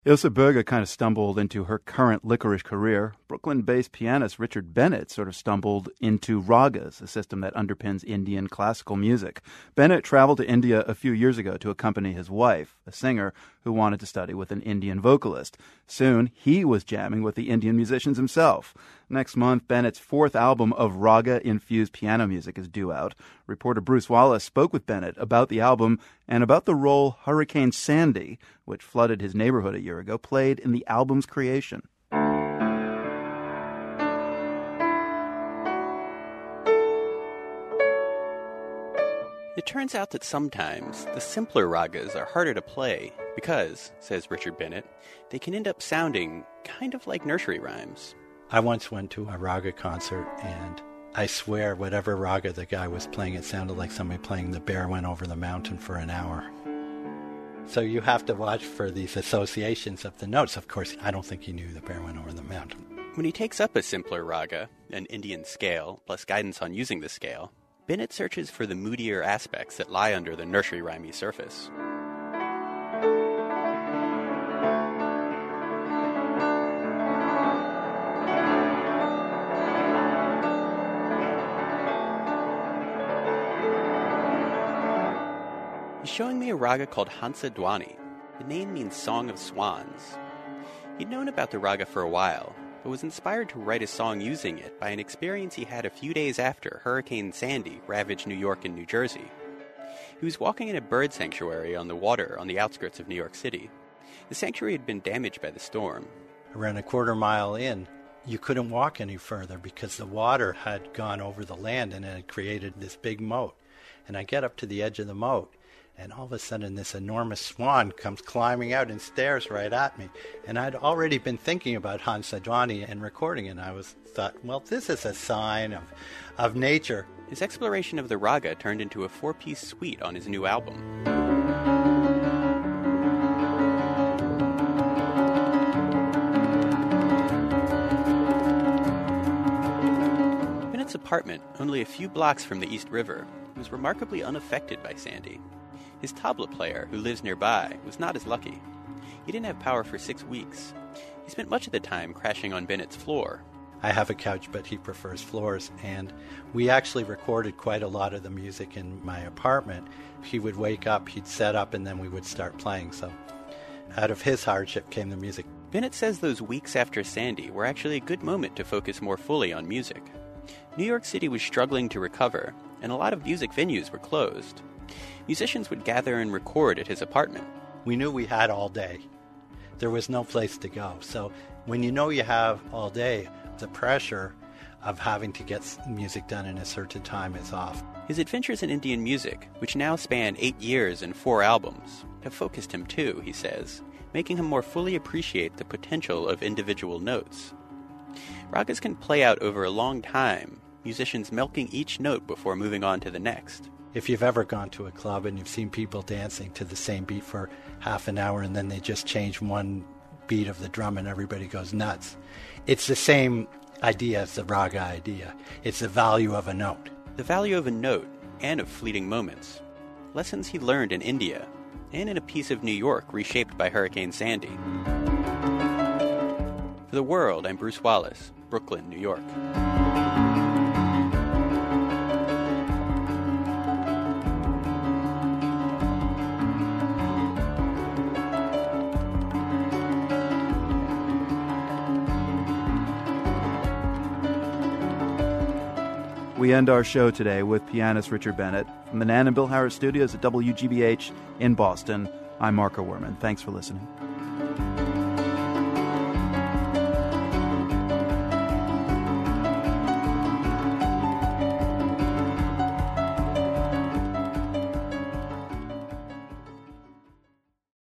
Ilse Berger kind of stumbled into her current Licorice career. Brooklyn-based pianist Richard Bennett sort of stumbled into ragas, a system that underpins Indian classical music. Bennett traveled to India a few years ago to accompany his wife, a singer who wanted to study with an Indian vocalist. Soon, he was jamming with the Indian musicians himself. Next month, Bennett's fourth album of raga-infused piano music is due out. Reporter Bruce Wallace spoke with Bennett about the album and about the role Hurricane Sandy, which flooded his neighborhood a year ago, played in the album's creation. It turns out that sometimes the simpler ragas are harder to play because, says Richard Bennett, they can end up sounding kind of like nursery rhymes. I once went to a raga concert, and I swear whatever raga the guy was playing, it sounded like somebody playing The Bear Went Over the Mountain for an hour. So you have to watch for these associations of the notes. Of course, I don't think he knew The Bear Went Over the Mountain. When he takes up a simpler raga, an Indian scale, plus guidance on using the scale, Bennett searches for the moodier aspects that lie under the nursery rhymey surface. He's showing me a raga called Hansa Dwani. The name means Song of Swans. He'd known about the raga for a while, but was inspired to write a song using it by an experience he had a few days after Hurricane Sandy ravaged New York and New Jersey. He was walking in a bird sanctuary on the water on the outskirts of New York City. The sanctuary had been damaged by the storm. Around a quarter mile in, you couldn't walk any further because the water had gone over the land and it had created this big moat. And I get up to the edge of the moat, and all of a sudden this enormous swan comes climbing out and stares right at me. And I'd already been thinking about Hansa Dwani and recording it, and I thought, well, this is a sign of nature. His exploration of the raga turned into a 4-piece suite on his new album. Bennett's apartment, only a few blocks from the East River, was remarkably unaffected by Sandy. His tabla player, who lives nearby, was not as lucky. He didn't have power for 6 weeks. He spent much of the time crashing on Bennett's floor. I have a couch, but he prefers floors, and we actually recorded quite a lot of the music in my apartment. He would wake up, he'd set up, and then we would start playing. So out of his hardship came the music. Bennett says those weeks after Sandy were actually a good moment to focus more fully on music. New York City was struggling to recover, and a lot of music venues were closed. Musicians would gather and record at his apartment. We knew we had all day. There was no place to go. So when you know you have all day, the pressure of having to get music done in a certain time is off. His adventures in Indian music, which now span 8 years and 4 albums, have focused him too, he says, making him more fully appreciate the potential of individual notes. Ragas can play out over a long time, musicians milking each note before moving on to the next. If you've ever gone to a club and you've seen people dancing to the same beat for half an hour and then they just change one beat of the drum and everybody goes nuts, it's the same idea as the raga idea. It's the value of a note. The value of a note and of fleeting moments. Lessons he learned in India and in a piece of New York reshaped by Hurricane Sandy. For The World, I'm Bruce Wallace, Brooklyn, New York. We end our show today with pianist Richard Bennett from the Nan and Bill Harris studios at WGBH in Boston. I'm Marco Werman. Thanks for listening.